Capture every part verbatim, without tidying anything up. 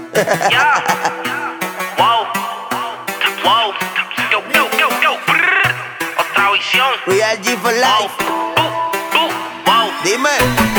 Yeah. Wow. Wow. Yo, yo, yo, yo. Brr. Otra visión. Real G for life. Wow. Uh, uh, wow. Dime.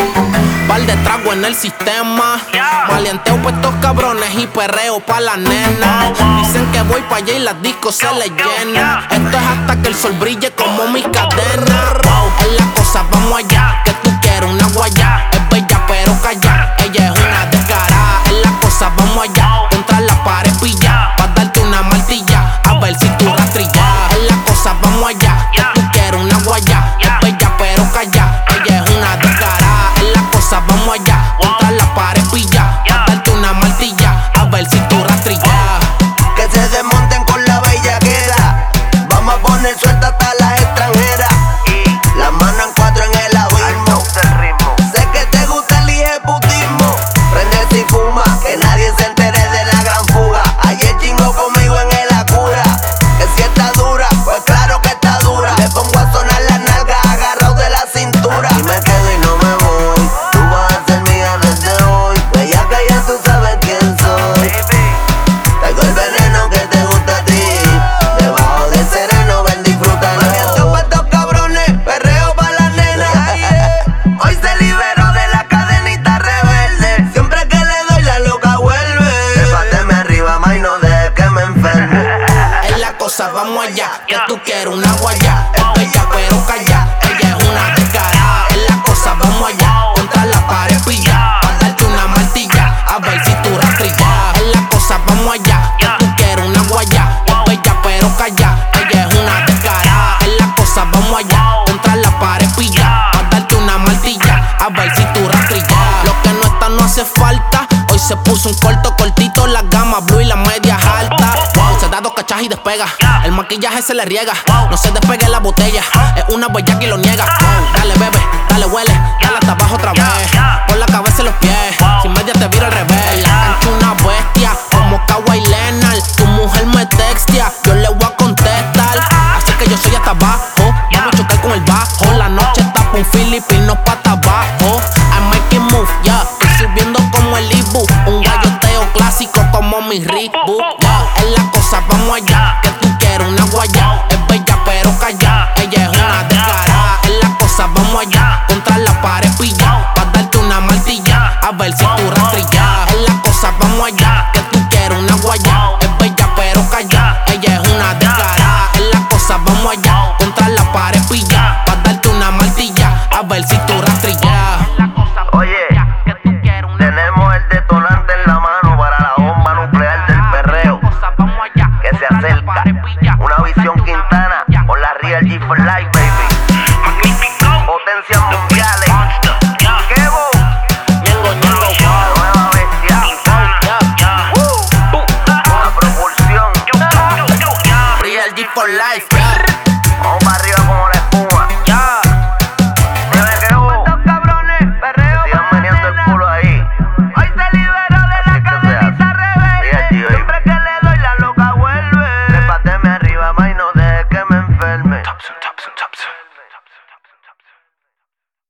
Par de trago en el sistema. Yeah. Maleanteo pa' estos cabrones y perreo pa' las nenas. Wow, wow. Dicen que voy pa' allá y las discos se Yo, les yo, llenan. yeah. Esto es hasta que el sol brille como mis cadenas. Wow. En las cosas vamos allá. Que tú quieres una guayá. Es bella pero calla. Ella es una descarada. En las cosas vamos allá. Contra la pared pilla. Pa' darte una martilla. A ver si tú rastrillas. En las cosas vamos allá. Que tú quieres una guayá. Es bella pero calla. Ella es una descarada. En las cosas vamos allá. Contra la pared pilla. Pa' darte una martilla. A ver si tú rastrillas. Que se desmonten con la bellaquera. Vamos a poner suelta hasta las extranjeras. Las manos en cuatro en el abismo. Sé que te gusta el ejecutismo. Prende si fuma, que nadie se entere de la gran fuga. Ayer chingo conmigo en el Acura. Que si está dura, pues claro que está dura. Le pongo a sonar las nalgas agarrado de la cintura. Y me quedo y no me voy. Tú vas a ser mía desde hoy. Bella que ya tú sabes quién soy. Traigo el veneno que te gusta a ti. Debajo del sereno ven, disfruta. Maleanteo pa' estos cabrones, perreo pa' las nenas. Hoy se liberó de la cadenita rebelde. Siempre que le doy la loca vuelve. Trépateme arriba, ma, y no dejes que me enferme. En la cosa vamos allá, que tú quieres una guayá. Es bella pero calla, ella es una descarada. En la cosa vamos allá, contra la pared pilla. Pa' darte una martilla, a ver si tú rastrillas. En la cosa vamos allá, que tú quieres una guayá. Es bella pero calla, ella es una descarada. En la cosa vamos allá, contra la pared pilla. Pa' darte una martilla, a ver si tú rastrillas. Lo que no está no hace falta. Hoy se puso un corto cortito, las gamas blue y las medias altas. Wow, se da dos cachas y despega. El maquillaje se le riega. No se despegue la botella. Es una bella que lo niega. Wow, dale bebe, dale huele, dale hasta abajo otra vez. Por la cabeza y los pies. Sin media te vira al revés. En la cancha una bestia, como Kawhi Leonard. Tu mujer me textia, yo le voy a contestar. Así que yo soy hasta abajo. Vamos a chocar con el bajo. La noche está pa' un filipino pa' hasta abajo. I'm making move, yeah. Estoy subiendo como el Ibu. Un guayoteo clásico como mi Reebok, yeah. En la cosa vamos allá, que tú quieres una guayá. Es bella pero calla, ella es una descarada. En la cosa vamos allá, contra la pared pilla. Pa' darte una martilla, a ver si tú rastrillas. En la cosa vamos allá, que tú quieres una guayá. Es bella pero calla, ella es una descarada. En la cosa vamos allá, contra la pared pilla. Pa' darte una martilla, a ver si tú rastrillas. Oye, tenemos el detonante en la mano para la bomba nuclear del perreo que se acerca. Una visión Quintana con la Real G for life, baby. Magnífico. Potencias mundiales. Kevo, Ñengo, ñengo, la nueva bestia. Yeah. Una propulsión. Yo, yo, yo, yo, yeah. Real G for life, yeah.